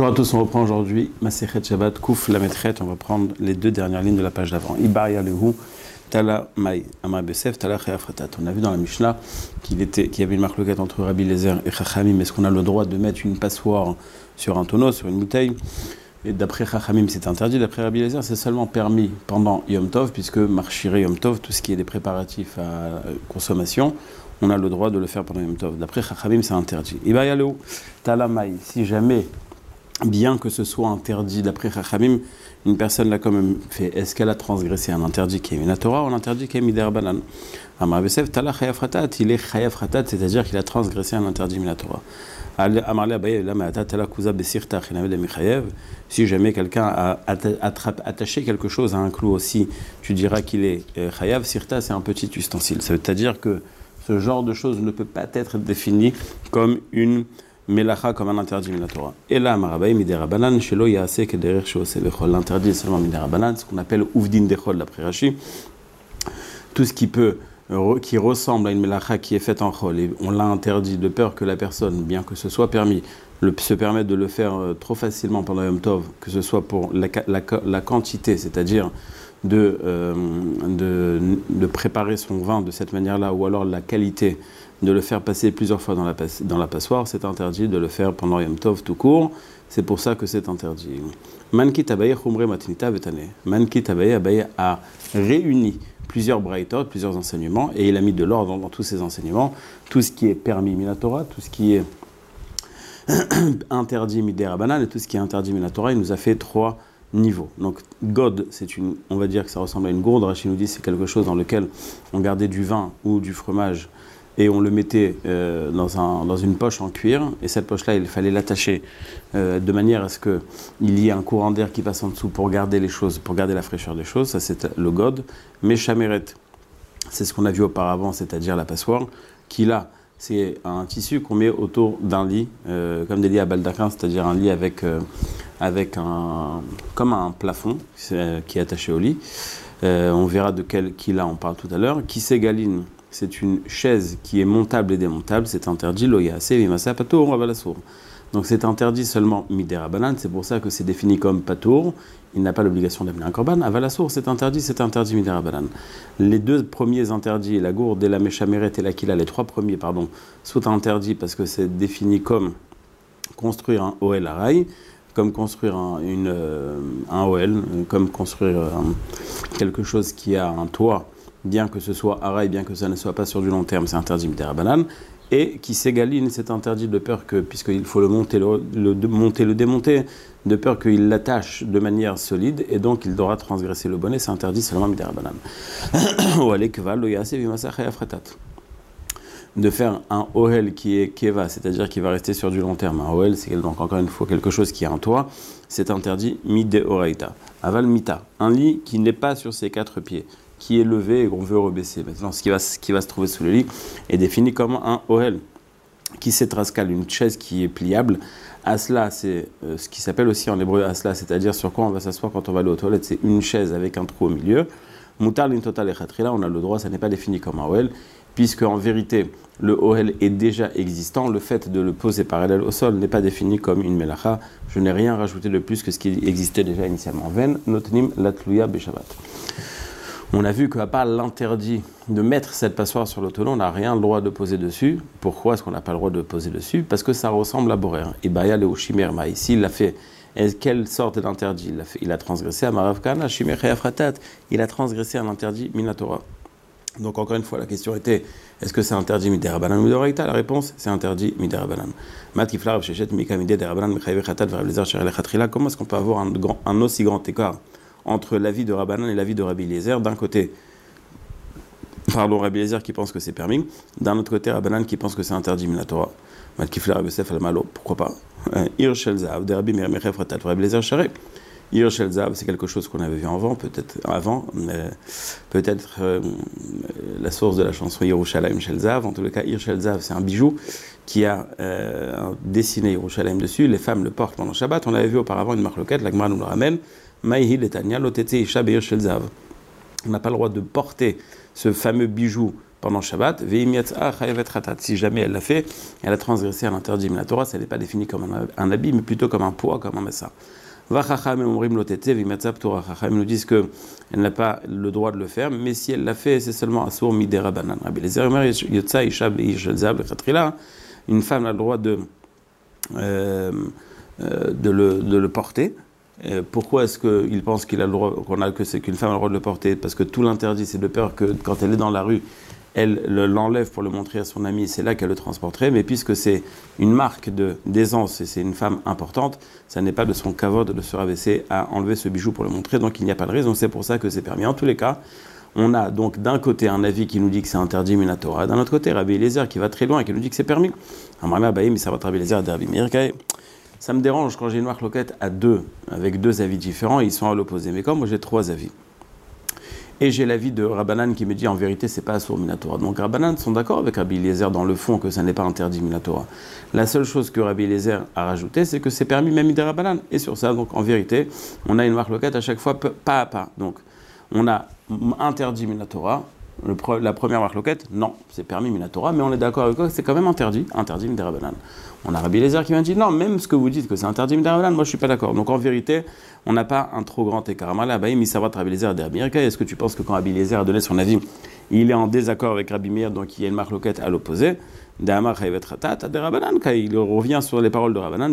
Bonjour à tous, on reprend aujourd'hui Masechet Shabbat, Kouf Lametchet, on va prendre les deux dernières lignes de la page d'avant. Ibar Yalehu, Tala Mai, Amar Besef, Tala Chayafratat. On a vu dans la Mishnah qu'il y avait une marloquette entre Rabbi Eliezer et Chachamim. Est-ce qu'on a le droit de mettre une passoire sur un tonneau, sur une bouteille? Et d'après Chachamim, c'est interdit. D'après Rabbi Eliezer, c'est seulement permis pendant Yom Tov, puisque Marchiré Yom Tov, tout ce qui est des préparatifs à consommation, on a le droit de le faire pendant Yom Tov. D'après Chachamim, c'est interdit. Ibar Yalehu, Tala Mai, si jamais, bien que ce soit interdit d'après Chachamim, une personne l'a quand même fait. Est-ce qu'elle a transgressé un interdit qui est mina Torah ou un interdit qui est midar banan? Amar Besef, Tala Chayafratat, il est Chayafratat, c'est-à-dire qu'il a transgressé un interdit mina Torah. Amar Abaye, Lamata, Tala Kuza Besirta, Chinaved Michayev. Si jamais quelqu'un a attaché quelque chose à un clou aussi, tu diras qu'il est Chayav. Sirta, c'est un petit ustensile. C'est-à-dire que ce genre de choses ne peut pas être défini comme une Melacha, comme un interdit minatora. Et là, Marabaï, Midera Banan, Shelo Yaase, Kederer Shose Bechol. L'interdit est seulement Midera Banan, ce qu'on appelle Ouvdin Dechol, d'après Rashi. Tout ce qui ressemble à une Melacha qui est faite en Chol, et on l'a interdit de peur que la personne, bien que ce soit permis, se permette de le faire trop facilement pendant Yom Tov, que ce soit pour la quantité, c'est-à-dire de préparer son vin de cette manière-là, ou alors la qualité, de le faire passer plusieurs fois dans la passoire, c'est interdit de le faire pendant Yom Tov tout court, c'est pour ça que c'est interdit. Mankit Abaye Chumre Matinita Vetane. Mankit Abaye a réuni plusieurs braïtot, plusieurs enseignements, et il a mis de l'ordre dans tous ces enseignements, tout ce qui est permis minatora, tout ce qui est interdit midera banan, et tout ce qui est interdit minatora, il nous a fait 3 niveaux. Donc God, on va dire que ça ressemble à une gourde. Rashi nous dit c'est quelque chose dans lequel on gardait du vin ou du fromage et on le mettait dans une poche en cuir, et cette poche-là, il fallait l'attacher de manière à ce qu'il y ait un courant d'air qui passe en dessous pour garder les choses, pour garder la fraîcheur des choses. Ça, c'est le God. Mais Chameret, c'est ce qu'on a vu auparavant, c'est-à-dire la passoire, qui là, c'est un tissu qu'on met autour d'un lit, comme des lits à baldaquin, c'est-à-dire un lit avec comme un plafond qui est attaché au lit. On verra de qui là on parle tout à l'heure. Kisegaline, c'est une chaise qui est montable et démontable, c'est interdit. Loyase, vimasa, patour, avalassour. Donc c'est interdit seulement midera banan, c'est pour ça que c'est défini comme patour. Il n'a pas l'obligation d'amener un korban. Avalassour, c'est interdit midera banan. Les 2 premiers interdits, la gourde et la méchameret et la kila, les 3 premiers, sont interdits parce que c'est défini comme construire un Oel Araï, comme construire un Oel, comme construire quelque chose qui a un toit, bien que ce soit Araï, bien que ça ne soit pas sur du long terme, c'est interdit midera banan. Et qui s'égaline, c'est interdit de peur que, puisqu'il faut le monter, le démonter, de peur qu'il l'attache de manière solide, et donc il devra transgresser le bonnet, c'est interdit seulement midera banan. Ou allez keva lo yase vimasa chayafratat. De faire un ohel qui est keva, c'est-à-dire qui va rester sur du long terme. Un ohel, c'est donc encore une fois quelque chose qui a un toit, c'est interdit mideoraita. Aval mita, un lit qui n'est pas sur ses 4 pieds, qui est levé et qu'on veut rebaisser. Maintenant, ce qui va se trouver sous le lit est défini comme un ohel, qui s'étrascale, une chaise qui est pliable. Asla, c'est ce qui s'appelle aussi en hébreu asla, c'est-à-dire sur quoi on va s'asseoir quand on va aller aux toilettes, c'est une chaise avec un trou au milieu. Mutar l'intotal et khatrila, on a le droit, ça n'est pas défini comme un ohel, puisque en vérité, le ohel est déjà existant, le fait de le poser parallèle au sol n'est pas défini comme une melacha. Je n'ai rien rajouté de plus que ce qui existait déjà initialement. Ven notnim latluya beshabat. On a vu qu'à part l'interdit de mettre cette passoire sur le tonneau, on n'a rien le droit de poser dessus. Pourquoi est-ce qu'on n'a pas le droit de poser dessus? Parce que ça ressemble à borer. Ibaya le shimer ma. Ici, il l'a fait. Quelle sorte d'interdit il a transgressé à Maravkana, shimer chayafratat. Il a transgressé un interdit minatora. Donc encore une fois, la question était, est-ce que c'est interdit midera banan ou midoraita? La réponse, c'est interdit midera banan. Matkiflar shechet mika midera banan mechayev khatat v'rablezer sherele khatrila. Comment est-ce qu'on peut avoir un aussi grand écart entre l'avis de Rabbanan et l'avis de Rabbi Eliezer? D'un côté, Rabbi Eliezer qui pense que c'est permis, d'un autre côté, Rabbanan qui pense que c'est interdit minatora. Matkiflar Rabbi Yosef al-Malo, pourquoi pas? Ir shel zav de Rabbi Meir mechayev khatat Rabbi Eliezer sherele. Ir shel zav, c'est quelque chose qu'on avait vu peut-être la source de la chanson Yerushalayim shel zav. En tout cas, Ir shel zav, c'est un bijou qui a dessiné Yerushalayim dessus. Les femmes le portent pendant Shabbat. On avait vu auparavant une marloquette, la Gemara nous le ramène. Maïhi letania lotete isha beir shel zav. On n'a pas le droit de porter ce fameux bijou pendant Shabbat. Si jamais elle l'a fait, elle a transgressé un interdit. Mais la Torah, ça n'est pas défini comme un habit, mais plutôt comme un poids, comme un messa. Chachamim nous disent qu'elle n'a pas le droit de le faire, mais si elle l'a fait, c'est seulement asur midei Rabbanan. Une femme a le droit de le porter. Pourquoi est-ce qu'il pense qu'il a le droit, que c'est qu'une femme a le droit de le porter? Parce que tout l'interdit, c'est de peur que quand elle est dans la rue, elle l'enlève pour le montrer à son ami, c'est là qu'elle le transporterait. Mais puisque c'est une marque d'aisance et c'est une femme importante, ça n'est pas de son kavod de se rabaisser à enlever ce bijou pour le montrer. Donc il n'y a pas de raison, c'est pour ça que c'est permis. En tous les cas, on a donc d'un côté un avis qui nous dit que c'est interdit minatora, d'un autre côté Rabbi Eliezer qui va très loin et qui nous dit que c'est permis. Ça me dérange quand j'ai une marloquette à deux, avec deux avis différents, ils sont à l'opposé. Mais comme moi j'ai trois avis, et j'ai l'avis de Rabbanan qui me dit en vérité c'est pas assour minatora. Donc Rabbanan sont d'accord avec Rabbi Eliezer dans le fond que ça n'est pas interdit minatora. La seule chose que Rabbi Eliezer a rajouté, c'est que c'est permis même de Rabbanan. Et sur ça, donc en vérité, on a une marloquette à chaque fois pas à pas. Donc on a interdit minatora. La première marloquette, non, c'est permis minatora, mais on est d'accord avec quoi? C'est quand même interdit midei Rabbanan. On a Rabbi Eliezer qui m'a dit non, même ce que vous dites que c'est interdit midei Rabbanan, moi je suis pas d'accord. Donc en vérité, on n'a pas un trop grand écart. Est-ce que tu penses que quand Rabbi Eliezer a donné son avis, il est en désaccord avec Rabbi Meir, donc il y a une marloquette à l'opposé? Il revient sur les paroles de Rabbanan,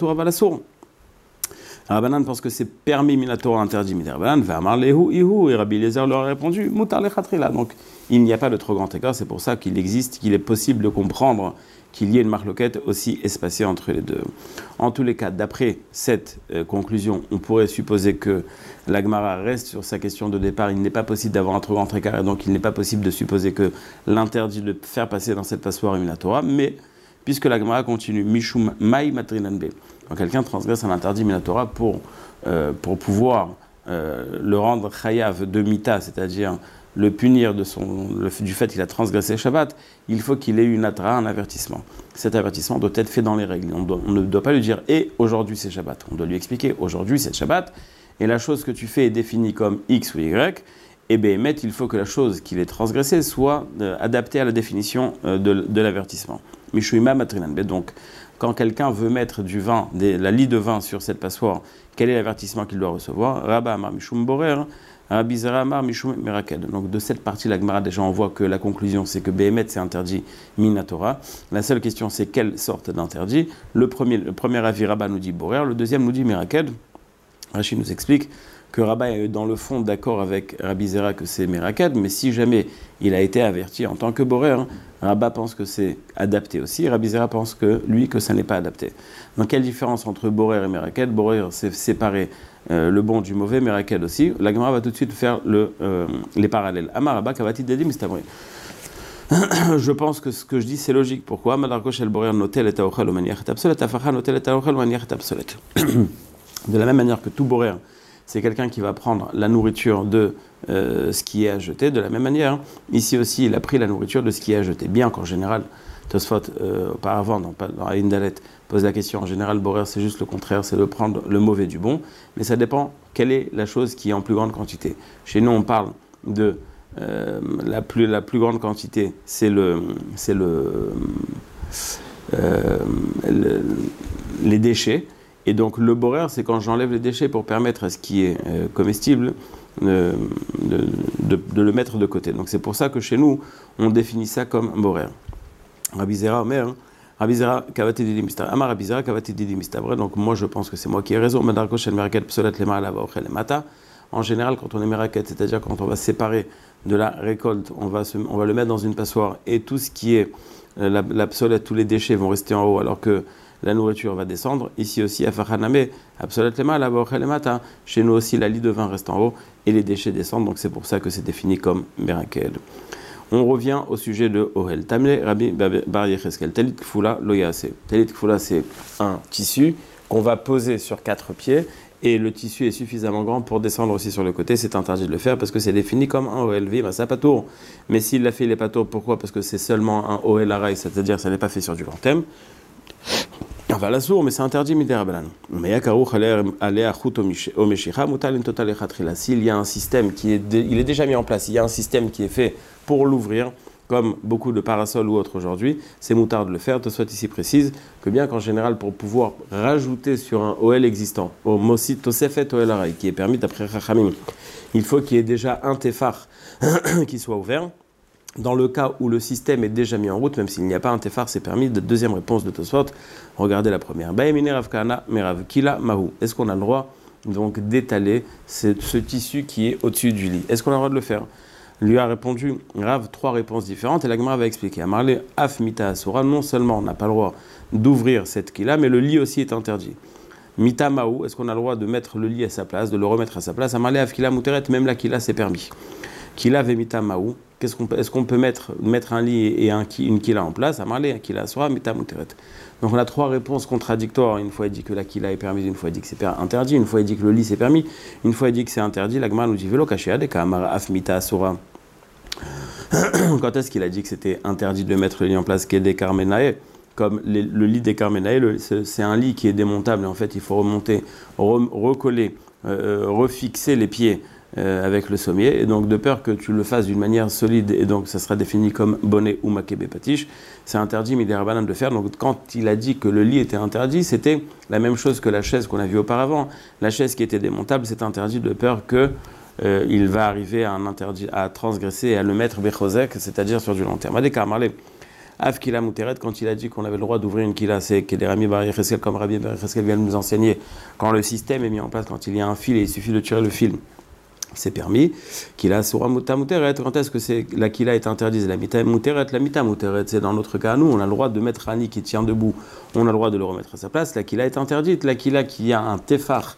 Rabbanan pense que c'est permis minatora, interdit midei Rabbanan, et Rabbi Eliezer leur a répondu mutar lechatchila. Donc il n'y a pas de trop grand écart, c'est pour ça qu'il est possible de comprendre qu'il y ait une marloquette aussi espacée entre les deux. En tous les cas, d'après cette conclusion, on pourrait supposer que la Gemara reste sur sa question de départ. Il n'est pas possible d'avoir un trop grand écart, et donc il n'est pas possible de supposer que l'interdit de faire passer dans cette passoire est minatora, mais puisque la Gemara continue, Mishum Mai Matrinanbe, quand quelqu'un transgresse un interdit minatora pour pouvoir le rendre chayav de mita, c'est-à-dire le punir du fait qu'il a transgressé Shabbat, il faut qu'il ait une atra, un avertissement. Cet avertissement doit être fait dans les règles. On ne doit pas lui dire « et aujourd'hui c'est Shabbat ». On doit lui expliquer « aujourd'hui c'est Shabbat » et la chose que tu fais est définie comme X ou Y, et bien, il faut que la chose qu'il ait transgressée soit adaptée à la définition de l'avertissement. Mishuima matrinanbe. Donc, quand quelqu'un veut mettre du vin, la lie de vin sur cette passoire, quel est l'avertissement qu'il doit recevoir? Rabba amar mishum borer, Rabbi Zera amar mishum meraked. Donc, de cette partie, la Gemara, déjà, on voit que la conclusion, c'est que Behemet, c'est interdit minatora. La seule question, c'est quelle sorte d'interdit? Le premier avis, Rabba nous dit borer, le deuxième nous dit meraked. Rashi nous explique que Rabba est dans le fond d'accord avec Rabbi Zera que c'est meraked, mais si jamais il a été averti en tant que borer, Rabba pense que c'est adapté aussi, Rabbi Zera pense que ça n'est pas adapté. Donc quelle différence entre borer et meraked? Borer, c'est séparer le bon du mauvais, meraked aussi. La Gemara va tout de suite faire les parallèles. Amar Rabba kavati dedi mistabri. Je pense que ce que je dis c'est logique. Pourquoi? De la même manière que tout borer, c'est quelqu'un qui va prendre la nourriture de ce qui est à jeter. De la même manière, ici aussi, il a pris la nourriture de ce qui est à jeter. Bien qu'en général, Tosfot, auparavant, dans la Indalet, pose la question, en général, borer, c'est juste le contraire, c'est de prendre le mauvais du bon. Mais ça dépend quelle est la chose qui est en plus grande quantité. Chez nous, on parle de la plus grande quantité, c'est les déchets. Et donc le borer, c'est quand j'enlève les déchets pour permettre à ce qui est comestible de le mettre de côté. Donc c'est pour ça que chez nous, on définit ça comme un borer. Rabbi Zera Omer, Rabbi Zera kavati didi mistabra. Amar Rabbi Zera kavati didi mistabra. Donc moi je pense que c'est moi qui ai raison. Madarko shel meraket psolet lema alava ochel lemata. En général, quand on est meraket, c'est-à-dire quand on va séparer de la récolte, on va le mettre dans une passoire et tout ce qui est la psolette, tous les déchets vont rester en haut alors que la nourriture va descendre. Ici aussi, à Fachaname, Absolet Lema, la Matin, chez nous aussi, la lie de vin reste en haut et les déchets descendent, donc c'est pour ça que c'est défini comme Merakel. On revient au sujet de Ohel. Tamle Rabbi Bar Yecheskel, Telit Kfula Loyase. Telit Kfula, c'est un tissu qu'on va poser sur 4 pieds et le tissu est suffisamment grand pour descendre aussi sur le côté. C'est interdit de le faire parce que c'est défini comme un Ohel Vim, ça pas tour. Mais s'il l'a fait, il n'est pas tour. Pourquoi? Parce que c'est seulement un Ohel Arai, c'est-à-dire que ça n'est pas fait sur du long terme. Enfin, la sourde, mais c'est interdit midei Rabbanan. S'il y a un système il est déjà mis en place, il y a un système qui est fait pour l'ouvrir, comme beaucoup de parasols ou autres aujourd'hui, c'est moutard de le faire. Tosfot ici précise que bien qu'en général, pour pouvoir rajouter sur un OL existant, au Mosit Tosefet OL Aray, qui est permis d'après Chachamim, il faut qu'il y ait déjà un tefar qui soit ouvert. Dans le cas où le système est déjà mis en route, même s'il n'y a pas un tefar, c'est permis. Deuxième réponse de Tosfot, regardez la première. Est-ce qu'on a le droit donc d'étaler ce tissu qui est au-dessus du lit? Est-ce qu'on a le droit de le faire? Lui a répondu, Rav, 3 réponses différentes, et la Gemara va expliquer. Amarle af mita asura, non seulement on n'a pas le droit d'ouvrir cette kila, mais le lit aussi est interdit. Mita maou, est-ce qu'on a le droit de mettre le lit à sa place, de le remettre à sa place? Amarle af kila muteret, même la kila c'est permis. Kila ve mita maou, est-ce qu'on peut mettre un lit et une kila en place? Amarle kila asura, mita muteret. Donc on a 3 réponses contradictoires. Une fois il dit que la kila est permise, une fois il dit que c'est interdit, une fois il dit que le lit c'est permis, une fois il dit que c'est interdit. La Gemara nous dit velo kashia de kamara af mita asura. Quand est-ce qu'il a dit que c'était interdit de mettre le lit en place des Carmenae? Comme le lit des Carmenae, c'est un lit qui est démontable. En fait, il faut remonter, recoller, refixer les pieds avec le sommier. Et donc, de peur que tu le fasses d'une manière solide, et donc ça sera défini comme bonnet ou makébé patiche, c'est interdit, mais il est rabanan de le faire. Donc, quand il a dit que le lit était interdit, c'était la même chose que la chaise qu'on a vue auparavant. La chaise qui était démontable, c'est interdit de peur que il va arriver à un interdit, à transgresser et à le mettre bechosek, c'est-à-dire sur du long terme. Adeka Marley, Av Kila Muteret, quand il a dit qu'on avait le droit d'ouvrir une Kila, c'est que les Rami Bar Yecheskel, comme Rabbi Bar Yecheskel vient de nous enseigner, quand le système est mis en place, quand il y a un fil et il suffit de tirer le fil, c'est permis. Kila Sura Muta Muteret, quand est-ce que la Kila est interdite? La Mita Muteret, c'est dans notre cas, nous, on a le droit de mettre un lit qui tient debout, on a le droit de le remettre à sa place. La Kila est interdite. La Kila qui a un tefar,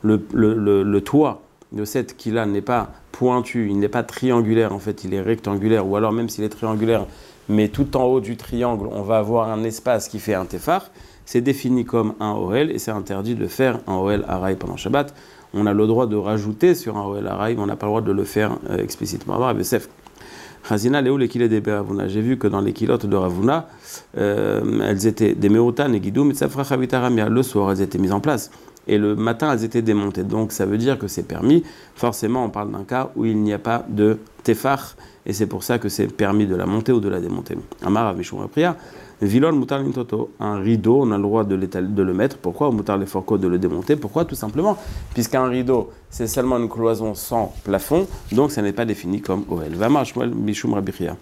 le toit de cette kila n'est pas pointu, il n'est pas triangulaire, en fait, il est rectangulaire, ou alors même s'il est triangulaire, mais tout en haut du triangle, on va avoir un espace qui fait un tefar, c'est défini comme un OL, et c'est interdit de faire un OL araï pendant Shabbat. On a le droit de rajouter sur un OL araï, mais on n'a pas le droit de le faire explicitement. Chazina, Léo, les kilés des Ravuna. J'ai vu que dans les kilotes de Ravuna, elles étaient des Meotan et Guidou, mais Tsafra Chavitaramia. Le soir, elles étaient mises en place. Et le matin, elles étaient démontées. Donc, ça veut dire que c'est permis. Forcément, on parle d'un cas où il n'y a pas de tefar. Et c'est pour ça que c'est permis de la monter ou de la démonter. Amar Avishon Repria. Vilon Mutar Lintoto. Un rideau, on a le droit de le mettre. Pourquoi? Mutar Leforko de le démonter. Pourquoi? Tout simplement. Puisqu'un rideau, c'est seulement une cloison sans plafond. Donc, ça n'est pas défini comme OL. Vamar Shmuel Bishum Rabichia.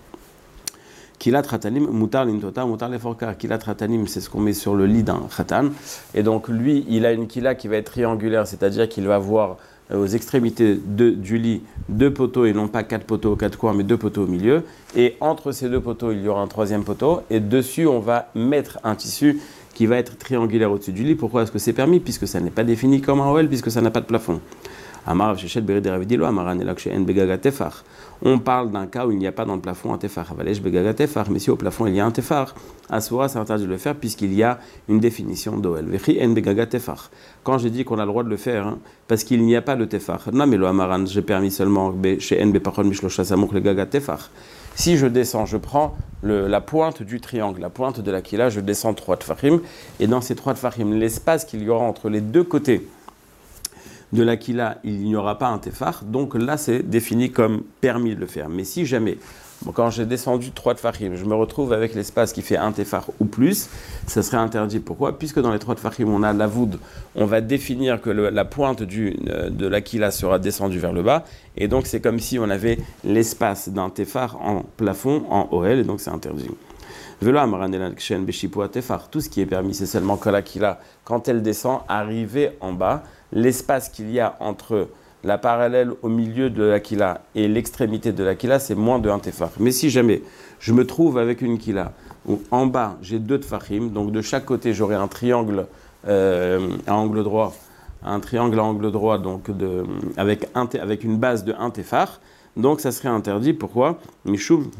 Kilat Ratanim, Mutar Lintota, Mutar Leforka. Kilat Ratanim, c'est ce qu'on met sur le lit d'un Khatan. Et donc, lui, il a une kila qui va être triangulaire, c'est-à-dire qu'il va avoir aux extrémités du lit 2 poteaux, et non pas 4 poteaux aux 4 coins, mais 2 poteaux au milieu. Et entre ces 2 poteaux, il y aura un 3e poteau. Et dessus, on va mettre un tissu qui va être triangulaire au-dessus du lit. Pourquoi est-ce que c'est permis? Puisque ça n'est pas défini comme un OL, puisque ça n'a pas de plafond. On parle d'un cas où il n'y a pas dans le plafond un tefar. Mais si au plafond il y a un tefar, Asura c'est interdit de le faire puisqu'il y a une définition d'OL. Quand je dis qu'on a le droit de le faire, hein, parce qu'il n'y a pas de tefar. Non mais le Amaran, j'ai permis seulement chez NB Pachon Mishlosha Samouk le Gaga tefar. Si je descends, je prends la pointe du triangle, la pointe de la kila, je descends 3 tefachim, et dans ces 3 tefachim, l'espace qu'il y aura entre les 2 côtés de la kila, il n'y aura pas un tefar, donc là c'est défini comme permis de le faire. Mais si jamais, quand j'ai descendu 3 tefachim, je me retrouve avec l'espace qui fait un tefar ou plus, ça serait interdit. Pourquoi? Puisque dans les 3 tefachim, on a la voûte, on va définir que la pointe de la kila sera descendue vers le bas, et donc c'est comme si on avait l'espace d'un tefar en plafond, en OL, et donc c'est interdit. Tout ce qui est permis, c'est seulement que la kila, quand elle descend, arriver en bas, l'espace qu'il y a entre la parallèle au milieu de la kila et l'extrémité de la kila, c'est moins de 1 tefar. Mais si jamais je me trouve avec une kila où en bas j'ai 2 tefachim, donc de chaque côté j'aurai un triangle à angle droit, donc avec une base de 1 tefar. Donc ça serait interdit. Pourquoi? Les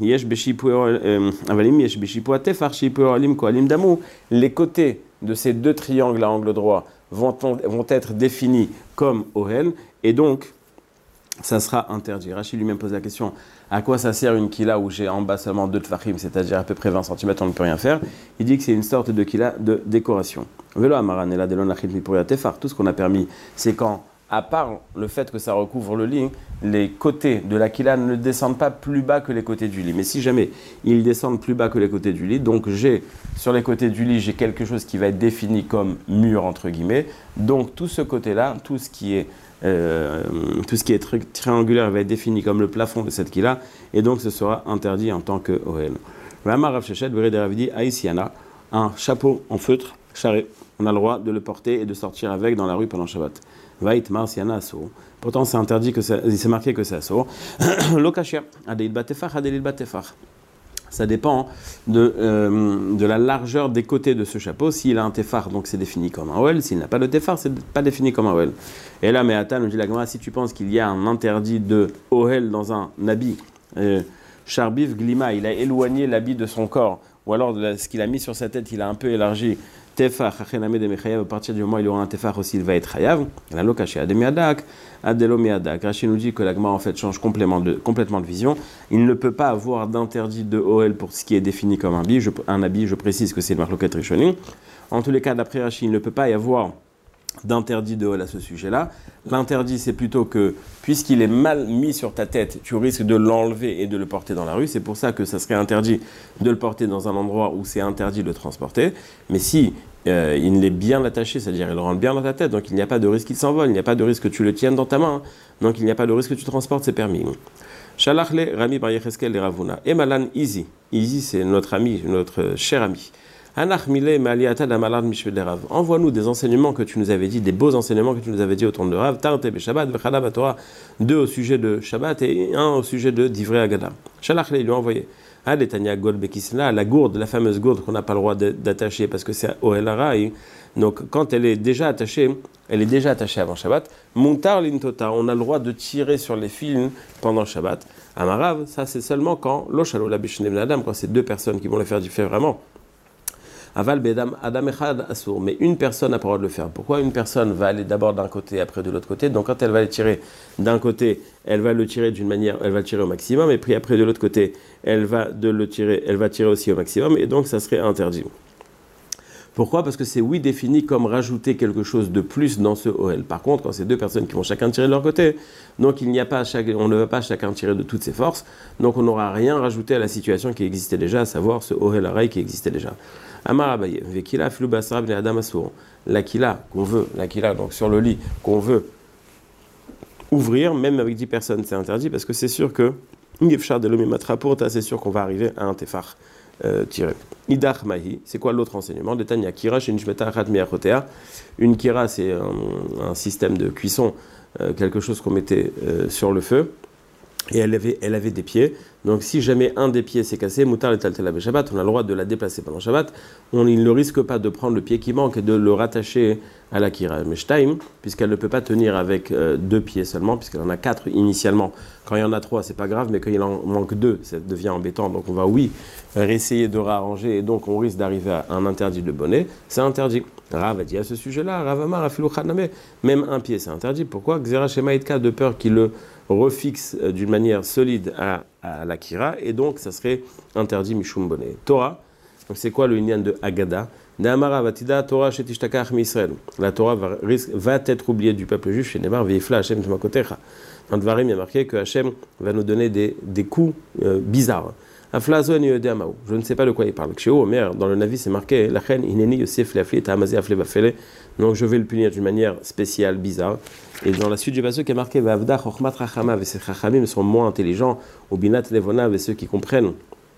côtés de ces 2 triangles à angle droit vont être définis comme OL, et donc ça sera interdit. Rachid lui-même pose la question, à quoi ça sert une kila où j'ai en bas seulement 2 tefachim, c'est-à-dire à peu près 20 cm, on ne peut rien faire? Il dit que c'est une sorte de kila de décoration. Tout ce qu'on a permis, c'est quand à part le fait que ça recouvre le lit, les côtés de la kila ne descendent pas plus bas que les côtés du lit. Mais si jamais ils descendent plus bas que les côtés du lit, donc sur les côtés du lit, j'ai quelque chose qui va être défini comme mur, entre guillemets. Donc tout ce côté-là, tout ce qui est triangulaire va être défini comme le plafond de cette kila, et donc ce sera interdit en tant que OL. Un chapeau en feutre, charré, on a le droit de le porter et de sortir avec dans la rue pendant Shabbat. Vaïtmar siana assour. Pourtant, c'est interdit c'est marqué que c'est assour. Lokashia, adeil batefar, adeil batefar. Ça dépend de la largeur des côtés de ce chapeau. S'il a un tefar, donc c'est défini comme un OL. S'il n'a pas de tefar, c'est pas défini comme un OL. Et là, Me'ata nous dit la Gemara, si tu penses qu'il y a un interdit de OL dans un habit, Charbif glima, il a éloigné l'habit de son corps, ou alors ce qu'il a mis sur sa tête, il a un peu élargi. Tefar, à partir du moment où il aura un tefar aussi, il va être chayav. La lokashi ademiadak, adelomiadak. Rachid nous dit que l'agma en fait change complètement de vision. Il ne peut pas avoir d'interdit de OL pour ce qui est défini comme un habit. Je précise que c'est le marloket rishonim. En tous les cas, d'après Rachid, il ne peut pas y avoir d'interdit de OL à ce sujet-là. L'interdit, c'est plutôt que, puisqu'il est mal mis sur ta tête, tu risques de l'enlever et de le porter dans la rue. C'est pour ça que ça serait interdit de le porter dans un endroit où c'est interdit de le transporter. Mais si il est bien attaché, c'est-à-dire il rentre bien dans ta tête, donc il n'y a pas de risque qu'il s'envole, il n'y a pas de risque que tu le tiennes dans ta main, donc il n'y a pas de risque que tu transportes, c'est permis. Shalachle Rami Bar Yecheskel et Ravuna. Et Malan Izi. Izi, c'est notre ami, notre cher ami. Envoie-nous des enseignements que tu nous avais dit, des beaux enseignements que tu nous avais dit autour de Rav, Tarte Shabbat, Vechala Torah, 2 au sujet de Shabbat et 1 au sujet de Divrei Agada. Shalachle, il lui a envoyé. Letania Gol Bekisna, la gourde, la fameuse gourde qu'on n'a pas le droit d'attacher parce que c'est Ohel Harai. Donc quand elle est déjà attachée avant Shabbat. Montar Lintota, on a le droit de tirer sur les fils pendant Shabbat. Amarav, ça c'est seulement quand Loshalo la Bishnem Adam, quand c'est 2 personnes qui vont le faire différemment. Aval bedam adam echad assour, mais une personne n'a pas le droit de le faire. Pourquoi une personne va aller d'abord d'un côté, après de l'autre côté? Donc quand elle va le tirer d'un côté, elle va le tirer d'une manière, elle va le tirer au maximum, et puis après de l'autre côté, elle va tirer aussi au maximum, et donc ça serait interdit. Pourquoi? Parce que c'est défini comme rajouter quelque chose de plus dans ce OL. Par contre, quand c'est 2 personnes qui vont chacun tirer de leur côté, donc on ne va pas chacun tirer de toutes ses forces, donc on n'aura rien rajouté à la situation qui existait déjà, à savoir ce OL Harai qui existait déjà. Amar Abaye, Vekila Filu Basra Bnei Adam Assour. La kila donc sur le lit qu'on veut ouvrir, même avec 10 personnes, c'est interdit parce que c'est sûr que Ngefshar de l'Omimatra Pourta, c'est sûr qu'on va arriver à un tefar tiré. Idach Mahi, c'est quoi l'autre enseignement? De Tanya Kira, chez Nishmeta Achat Miachotea. Une kira, c'est un système de cuisson, quelque chose qu'on mettait sur le feu. Et elle avait des pieds. Donc si jamais un des pieds s'est cassé, Moutar et Taltela Shabbat, on a le droit de la déplacer pendant Shabbat. Il ne risque pas de prendre le pied qui manque et de le rattacher à la kira. Mais Shtaim, puisqu'elle ne peut pas tenir avec 2 pieds seulement, puisqu'elle en a 4 initialement. Quand il y en a 3, c'est pas grave, mais quand il en manque 2, ça devient embêtant. Donc on va, essayer de réarranger et donc on risque d'arriver à un interdit de bonnet. C'est interdit. Rav a dit à ce sujet-là, Rav Amar Afilu Chaname, même un pied c'est interdit. Pourquoi? Xera Shema Itka, de peur qu'il le refixe d'une manière solide à la kira, et donc ça serait interdit Mishum bonnet. Torah, donc c'est quoi le inyan de Agada? Ne'amara vatida Torah shetishtakaach mi-Israël. La Torah va être oubliée du peuple juif chez Neymar, veifla Hashem tmakotecha. Dans Dvarim, il y a marqué que Hashem va nous donner des coups bizarres. Aflazo ni yodéamaou. Je ne sais pas de quoi il parle. Chez Omer, dans le Navi, c'est marqué la reine ineni Yosef leafli ta'amazé afle bafele. Donc je vais le punir d'une manière spéciale, bizarre. Et dans la suite du passage qui est marqué Vavda chokhmat rachama, et ces rachamim sont moins intelligents, ou binat levona, et ceux qui comprennent,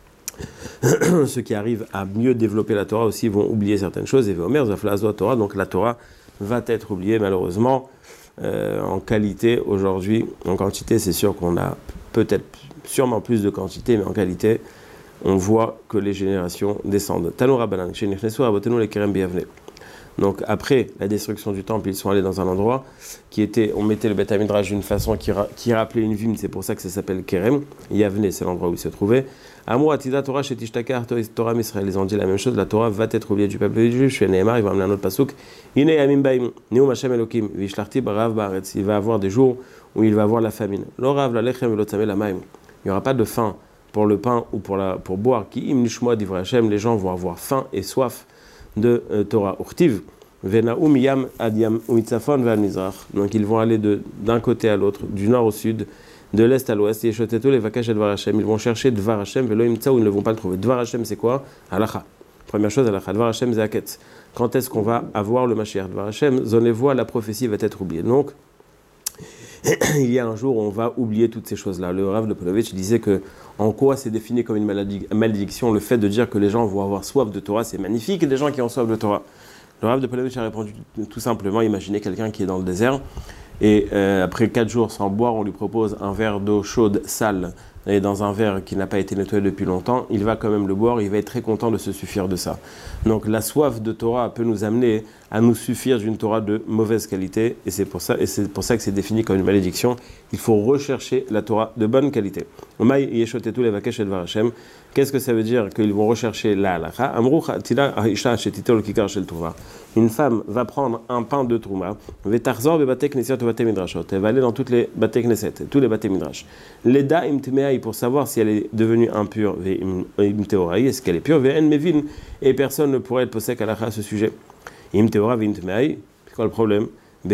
ceux qui arrivent à mieux développer la Torah aussi vont oublier certaines choses. Et Omer zaflazo Torah, donc la Torah va être oubliée malheureusement en qualité aujourd'hui. En quantité, c'est sûr qu'on a sûrement plus de quantité, mais en qualité, on voit que les générations descendent. Tanoura Balan, chez Nechnesu, Abotenu les Kerem Biavne. Donc après la destruction du temple, ils sont allés dans un endroit on mettait le Beth Midrash d'une façon qui rappelait une ville, c'est pour ça que ça s'appelle Kerem. Yavne, c'est l'endroit où il se trouvait. Amou Atida Torah chez Tishtaka Torah Israël, ils ont dit la même chose, la Torah va être oubliée du peuple juif. Chez Nehemar, il va amener un autre pasuk. Ine Yamim Baim, Neum Hashem Elokim, Vishlarti Barav Baaretz. Il va avoir des jours où il va avoir la famine. L'orav la lechem velotzame la maim. Il n'y aura pas de faim pour le pain ou pour boire. Qui im nishmoa divrei Hashem, les gens vont avoir faim et soif de Torah. Urtiv, Venaum yam adiam umitzafon ve'al-mizrach. Donc ils vont aller d'un côté à l'autre, du nord au sud, de l'est à l'ouest. Yeshoteto les vakash et Dvar Hashem. Ils vont chercher Dvar Hashem, velo imtsaou, ils ne vont pas le trouver. Dvar Hashem, c'est quoi? Halacha. Première chose, Halacha. Dvar Hashem, Zaketz. Quand est-ce qu'on va avoir le Mashiach? Dvar Hashem, zonez-voix, la prophétie va être oubliée. Donc, il y a un jour où on va oublier toutes ces choses-là. Le Rav de Polovitch disait que en quoi c'est défini comme une malédiction le fait de dire que les gens vont avoir soif de Torah, c'est magnifique, des gens qui ont soif de Torah. Le Rav de Polovitch a répondu tout simplement, imaginez quelqu'un qui est dans le désert et après 4 jours sans boire, on lui propose un verre d'eau chaude, sale, et dans un verre qui n'a pas été nettoyé depuis longtemps, il va quand même le boire, il va être très content de se suffire de ça. Donc la soif de Torah peut nous amener à nous suffire d'une Torah de mauvaise qualité, et c'est pour ça que c'est défini comme une malédiction. Il faut rechercher la Torah de bonne qualité. Qu'est-ce que ça veut dire qu'ils vont rechercher la halakha? Une femme va prendre un pain de trouma, elle va aller dans toutes les bate knesset, tous les bate midrash. Leda imtmeai, pour savoir si elle est devenue impure, est-ce qu'elle est pure, et personne ne pourrait être posek halakha à ce sujet. Imteora v'imtmeai, c'est quoi le problème?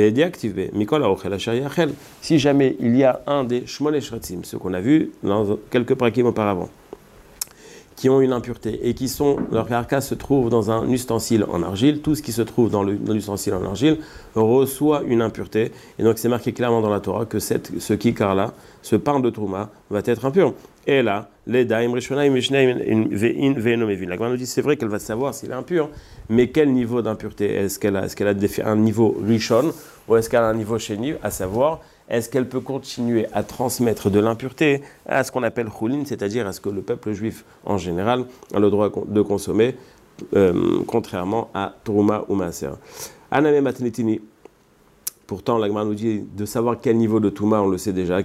Si jamais il y a un des shmone shratzim, ceux qu'on a vus dans quelques prakim auparavant, qui ont une impureté et leur carcasse se trouve dans un ustensile en argile, tout ce qui se trouve dans l'ustensile en argile reçoit une impureté. Et donc c'est marqué clairement dans la Torah que ce kikar-là, ce pain de trouma, va être impur. Et là, les daim rishonaim ve'in ve'enomevin. La Gemara nous dit c'est vrai qu'elle va savoir s'il est impur, mais quel niveau d'impureté? Est-ce qu'elle a un niveau rishon ou est-ce qu'elle a un niveau sheni, à savoir est-ce qu'elle peut continuer à transmettre de l'impureté à ce qu'on appelle choulin, c'est-à-dire à ce que le peuple juif en général a le droit de consommer, contrairement à Trouma ou Maaser. Aname matnitini. Pourtant, la Gemara nous dit de savoir quel niveau de Touma, on le sait déjà.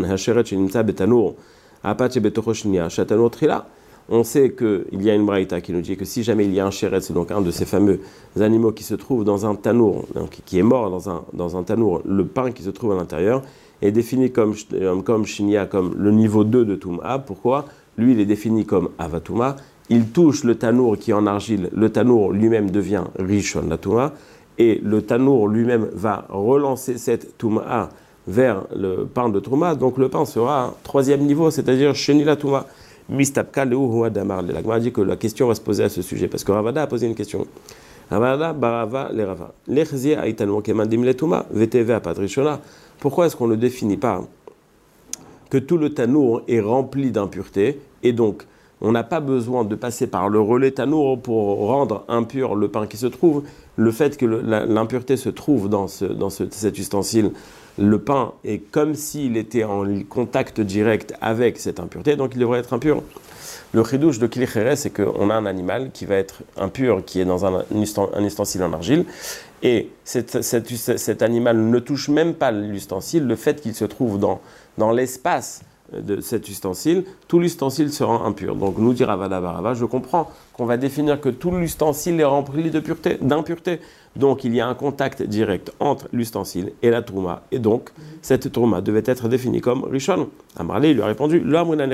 On sait qu'il y a une braïta qui nous dit que si jamais il y a un chéretz, donc un de ces fameux animaux qui se trouve dans un tanour, donc qui est mort dans un tanour, le pain qui se trouve à l'intérieur est défini comme shinya, comme le niveau 2 de Touma. Pourquoi? Lui, il est défini comme Avatouma. Il touche le tanour qui est en argile. Le tanour lui-même devient Rishon, la Touma. Et le tanour lui-même va relancer cette Touma vers le pain de Touma. Donc le pain sera 3e niveau, c'est-à-dire Sheni la Touma. Mistapka leu damar. La Gemara dit que la question va se poser à ce sujet parce que Ravada a posé une question. Ravada barava le rava. Lechzi aitanu kemandim letuma vtv apatrishona. Pourquoi est-ce qu'on ne définit pas que tout le tanour est rempli d'impuretés et donc on n'a pas besoin de passer par le relais tanour pour rendre impur le pain qui se trouve. Le fait que l'impureté se trouve dans cet ustensile, le pain est comme s'il était en contact direct avec cette impureté, donc il devrait être impur. Le chidouche de Kli Cheres, c'est qu'on a un animal qui va être impur, qui est dans un ustensile en argile, et cet animal ne touche même pas l'ustensile. Le fait qu'il se trouve dans l'espace de cet ustensile, tout l'ustensile sera impur. Donc nous dit Ravada Barava, je comprends qu'on va définir que tout l'ustensile est rempli d'impureté. Donc il y a un contact direct entre l'ustensile et la trouma. Et donc cette trouma devait être définie comme Rishon. Amarle, il lui a répondu,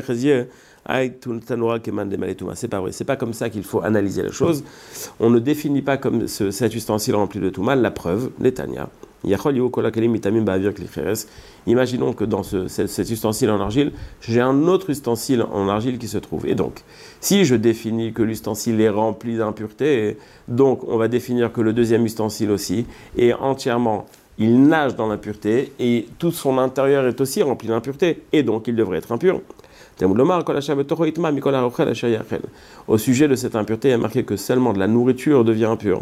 c'est pas vrai, c'est pas comme ça qu'il faut analyser la chose. On ne définit pas comme cet ustensile rempli de touma. La preuve, l'Etania. Imaginons que dans cet ustensile en argile, j'ai un autre ustensile en argile qui se trouve. Et donc, si je définis que l'ustensile est rempli d'impuretés, donc on va définir que le deuxième ustensile aussi est entièrement, il nage dans l'impureté et tout son intérieur est aussi rempli d'impuretés. Et donc, il devrait être impur. Au sujet de cette impureté, il y a marqué que seulement de la nourriture devient impure.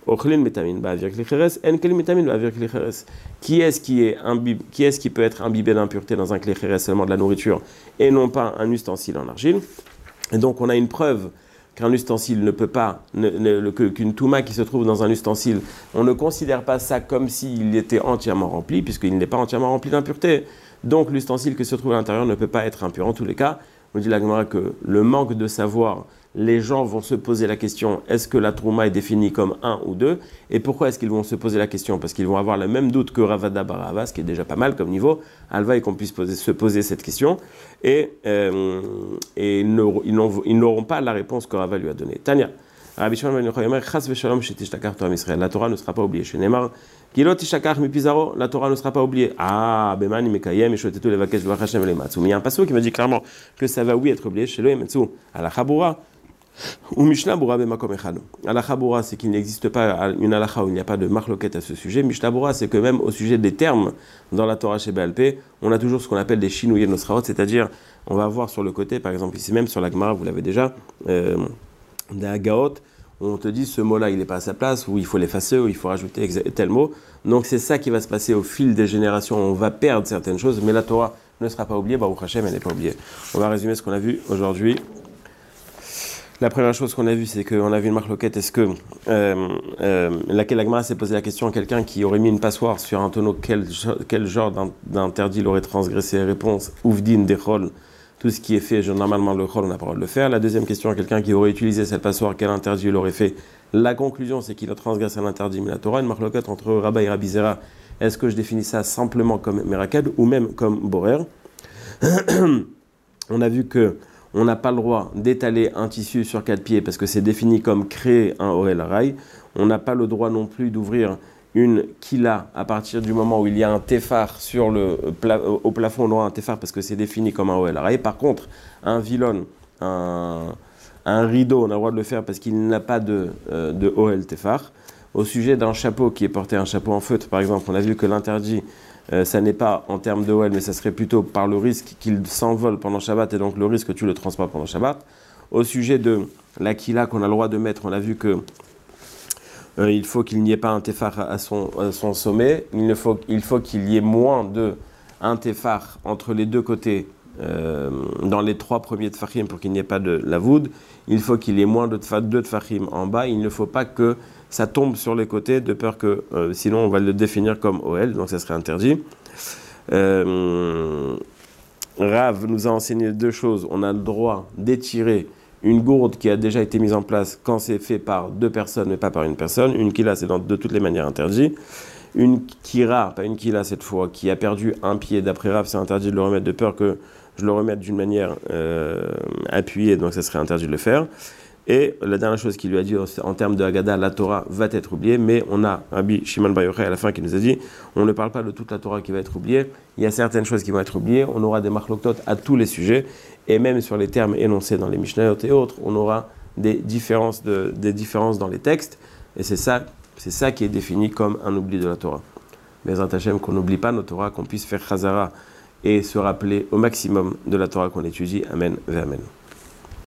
Qui est-ce qui peut être imbibé d'impureté dans un clé chérès, seulement de la nourriture et non pas un ustensile en argile? Et donc on a une preuve qu'un ustensile ne peut pas, qu'une touma qui se trouve dans un ustensile, on ne considère pas ça comme s'il était entièrement rempli, puisqu'il n'est pas entièrement rempli d'impureté. Donc l'ustensile qui se trouve à l'intérieur ne peut pas être impur. En tous les cas, on dit la Gemara que le manque de savoir, les gens vont se poser la question, est-ce que la trouma est définie comme 1 ou 2? Et pourquoi est-ce qu'ils vont se poser la question? Parce qu'ils vont avoir le même doute que Ravada Barava, ce qui est déjà pas mal comme niveau. Alva et qu'on puisse se poser cette question. Et ils n'auront pas la réponse que Rava lui a donnée. Tania, Rabbi Shimon ben Yochai Omer, Chas v'shalom shetishtakach Torah Israël. La Torah ne sera pas oubliée. Chez Neymar, Kilot tishtakach mipizaro, la Torah ne sera pas oubliée. Ah, Bemani mekayem, Yeshotetu levakesh v'ach Hashem lematzu. Mais il y a un passage qui me dit clairement que ça va oui être oublié. Chez Loemetzu, à la Chabura, ou Mishnah Bura bemakom echad. À la Chabura, c'est qu'il n'existe pas une halacha où il n'y a pas de marloquette à ce sujet. Mishnah Bura, c'est que même au sujet des termes dans la Torah chez Baal Pé, on a toujours ce qu'on appelle des shinouye nosraot, c'est-à-dire, on va voir sur le côté, par exemple ici même sur la Gemara, vous l'avez déjà, des hagaot, on te dit ce mot-là il n'est pas à sa place, ou il faut l'effacer, ou il faut rajouter tel mot. Donc c'est ça qui va se passer au fil des générations, on va perdre certaines choses, mais la Torah ne sera pas oubliée, Baruch Hashem, elle n'est pas oubliée. On va résumer ce qu'on a vu aujourd'hui. La première chose qu'on a vue, c'est qu'on a vu une marloquette, est-ce que la Gemara s'est posé la question à quelqu'un qui aurait mis une passoire sur un tonneau, quel genre d'interdit il aurait transgressé? Réponse, Ouvdin, Dechol, tout ce qui est fait, normalement le Chol, on n'a pas le droit de le faire. La deuxième question à quelqu'un qui aurait utilisé cette passoire, quel interdit il aurait fait? La conclusion, c'est qu'il a transgressé un interdit, mais la Torah, une marloquette entre Rabba et Rabbi Zera, est-ce que je définis ça simplement comme Meraked ou même comme Borer? On a vu que on n'a pas le droit d'étaler un tissu sur 4 pieds parce que c'est défini comme créer un Ohel Harai. On n'a pas le droit non plus d'ouvrir une kila à partir du moment où il y a un tefar au plafond, on aura un tefar parce que c'est défini comme un Ohel Harai. Par contre, un vilon, un rideau, on a le droit de le faire parce qu'il n'a pas de Ohel tefar. Au sujet d'un chapeau qui est porté, un chapeau en feutre par exemple, on a vu que l'interdit, ça n'est pas en termes de Ohel, mais ça serait plutôt par le risque qu'il s'envole pendant Shabbat et donc le risque que tu le transportes pendant Shabbat. Au sujet de la kila qu'on a le droit de mettre, on a vu que il faut qu'il n'y ait pas un tefar à son sommet, il faut qu'il y ait moins de un tefar entre les deux côtés dans les 3 premiers tefachim pour qu'il n'y ait pas de lavoud, il faut qu'il y ait moins de 2 tefachim en bas, il ne faut pas que ça tombe sur les côtés de peur que sinon on va le définir comme Ohel, donc ça serait interdit. Rav nous a enseigné 2 choses, on a le droit d'étirer une gourde qui a déjà été mise en place quand c'est fait par 2 personnes mais pas par une personne. Une kila, c'est de toutes les manières interdit. Une kira, pas une kila cette fois, qui a perdu un pied, d'après Rav, c'est interdit de le remettre de peur que je le remette d'une manière appuyée, donc ça serait interdit de le faire. Et la dernière chose qu'il lui a dit en termes de Haggadah, la Torah va être oubliée, mais on a Rabbi Shimon bar Yochai à la fin qui nous a dit on ne parle pas de toute la Torah qui va être oubliée, il y a certaines choses qui vont être oubliées, on aura des marloktot à tous les sujets, et même sur les termes énoncés dans les Mishnayot et autres, on aura des différences dans les textes, et c'est ça qui est défini comme un oubli de la Torah. Bezrat Hashem, qu'on n'oublie pas nos Torah, qu'on puisse faire Chazara et se rappeler au maximum de la Torah qu'on étudie. Amen ve Amen.